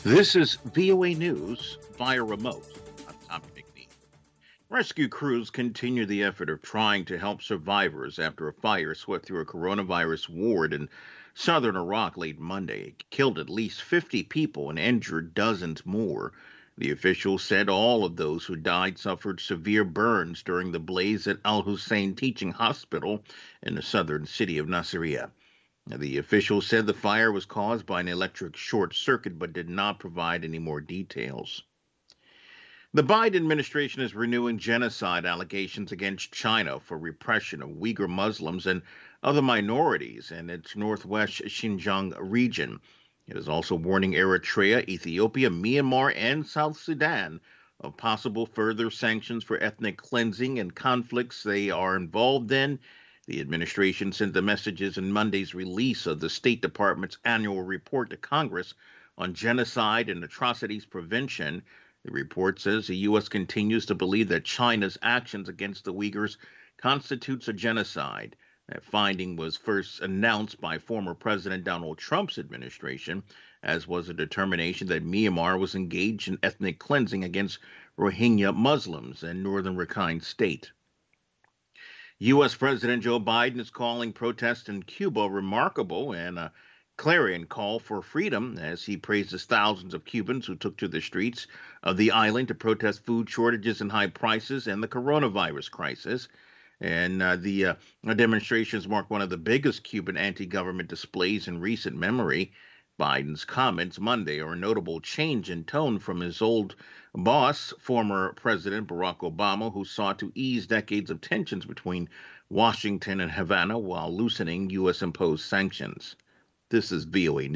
This is VOA News via remote. I'm Tommy McNeil. Rescue crews continue the effort of trying to help survivors after a fire swept through a coronavirus ward in southern Iraq late Monday. It killed at least 50 people and injured dozens more. The officials said all of those who died suffered severe burns during the blaze at Al Hussein Teaching Hospital in the southern city of Nasiriyah. The official said the fire was caused by an electric short circuit but did not provide any more details. The Biden administration is renewing genocide allegations against China for repression of Uyghur Muslims and other minorities in its northwest Xinjiang region. It is also warning Eritrea, Ethiopia, Myanmar, and South Sudan of possible further sanctions for ethnic cleansing and conflicts they are involved in. The administration sent the messages in Monday's release of the State Department's annual report to Congress on genocide and atrocities prevention. The report says the U.S. continues to believe that China's actions against the Uyghurs constitutes a genocide. That finding was first announced by former President Donald Trump's administration, as was a determination that Myanmar was engaged in ethnic cleansing against Rohingya Muslims in northern Rakhine State. U.S. President Joe Biden is calling protests in Cuba remarkable and a clarion call for freedom as he praises thousands of Cubans who took to the streets of the island to protest food shortages and high prices and the coronavirus crisis. And the demonstrations mark one of the biggest Cuban anti-government displays in recent memory. Biden's comments Monday are a notable change in tone from his old boss, former President Barack Obama, who sought to ease decades of tensions between Washington and Havana while loosening U.S. imposed sanctions. This is VOA News.